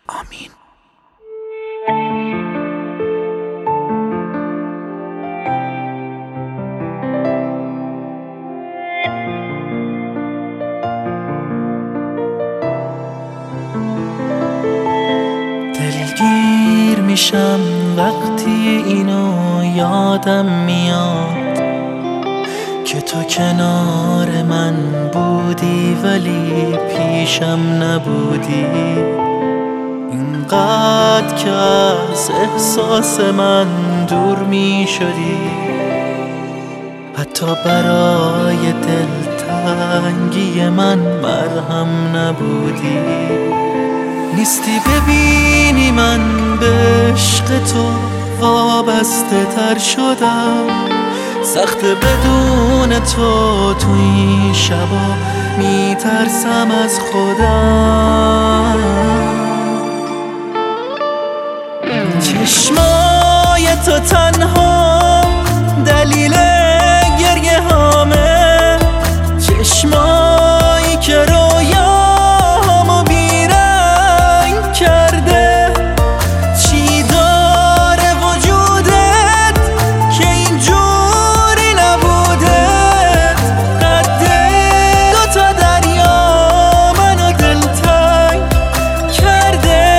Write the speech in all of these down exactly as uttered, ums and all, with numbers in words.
آمین. دلگیر میشم وقتی اینو یادم میاد که تو کنار من بودی ولی پیشم نبودی. اینقدر که از احساس من دور می شدی، حتی برای دلتنگی من مرهم نبودی. نیستی ببینی من به عشق تو وابسته تر شدم، سخت بدون تو تو این شبا میترسم از خودم. چشمای تو تنها دلیل گریه هامه، چشمایی که رویامو بیرنگ کرده. چی داره وجودت که اینجوری نبودت؟ قد دوتا دریا منو دلتنگ کرده.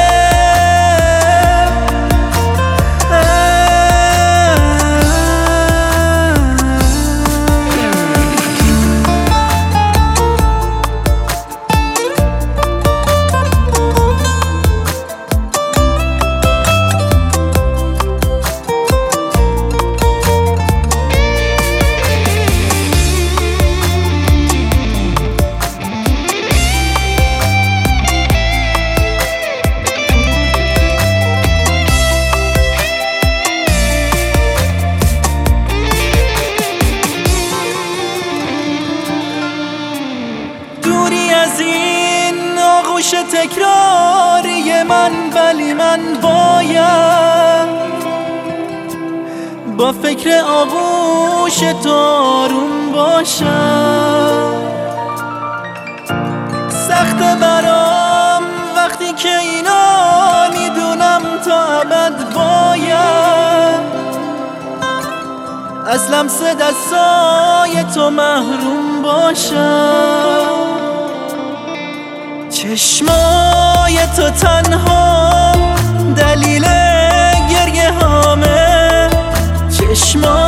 از این آغوش تکراری من، ولی من باید با فکر آغوش تو آروم باشم. سخته برام وقتی که اینا میدونم تا ابد باید از لمس دستای تو محروم باشم. چشمای تو تنها دلیل گریه هامه، چشمای